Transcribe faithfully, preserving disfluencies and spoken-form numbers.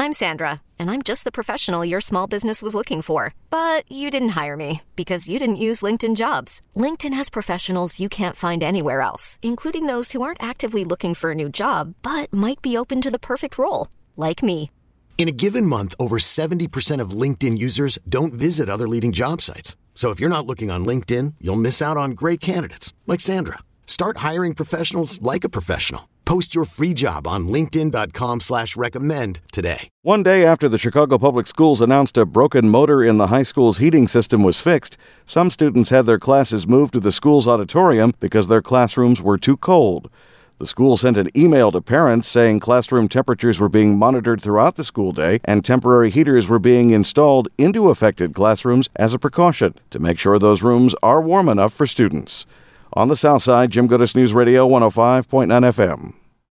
I'm Sandra, and I'm just the professional your small business was looking for. But you didn't hire me because you didn't use LinkedIn Jobs. LinkedIn has professionals you can't find anywhere else, including those who aren't actively looking for a new job, but might be open to the perfect role, like me. In a given month, over seventy percent of LinkedIn users don't visit other leading job sites. So if you're not looking on LinkedIn, you'll miss out on great candidates like Sandra. Start hiring professionals like a professional. Post your free job on linkedin.com slash recommend today. One day after the Chicago Public Schools announced a broken motor in the high school's heating system was fixed, some students had their classes moved to the school's auditorium because their classrooms were too cold. The school sent an email to parents saying classroom temperatures were being monitored throughout the school day and temporary heaters were being installed into affected classrooms as a precaution to make sure those rooms are warm enough for students. On the South Side, Jim Goodis News Radio one oh five point nine F M.